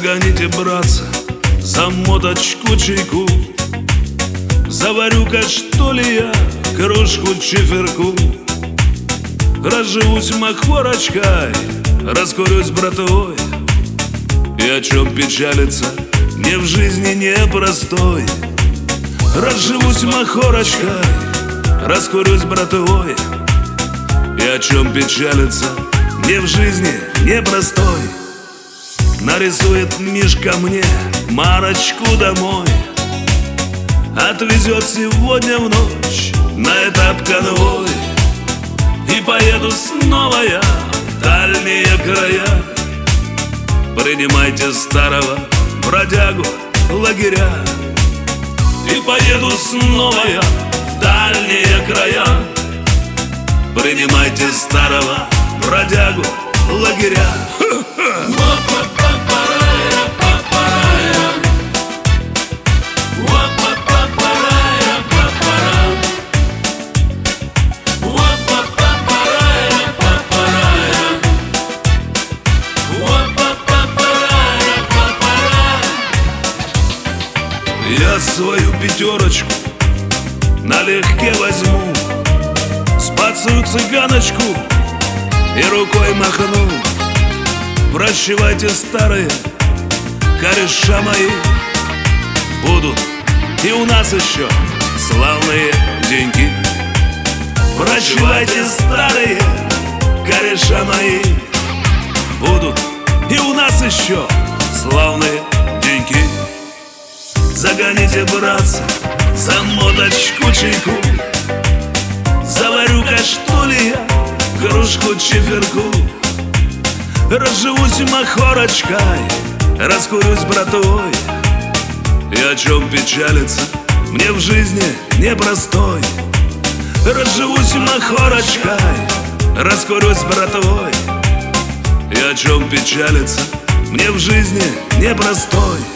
Загоните, братца, за моточку чайку. Заварю-ка, что ли, я кружку чиферку. Разживусь махорочкой, раскурюсь братвой. И о чем печалиться мне в жизни непростой. Разживусь махорочкой, раскурюсь братвой. И о чем печалиться мне в жизни непростой. Нарисует Мишка мне Марочку домой, отвезет сегодня в ночь на этап конвой. И поеду снова я в дальние края. Принимайте старого бродягу лагеря. И поеду снова я в дальние края. Принимайте старого бродягу лагеря. Я свою пятерочку налегке возьму, спацаю цыганочку и рукой махну. Прощевайте, старые кореша мои, будут и у нас еще славные деньки. Прощевайте, старые кореша мои, будут и у нас еще славные деньки. Загоните, братцы, за моточку чайку. Заварю-ка, что ли, я кружку чиферку. Разживусь махорочкой, раскурюсь братвой. И о чем печалиться мне в жизни непростой. Разживусь махорочкой, раскурюсь братвой. И о чем печалиться мне в жизни непростой.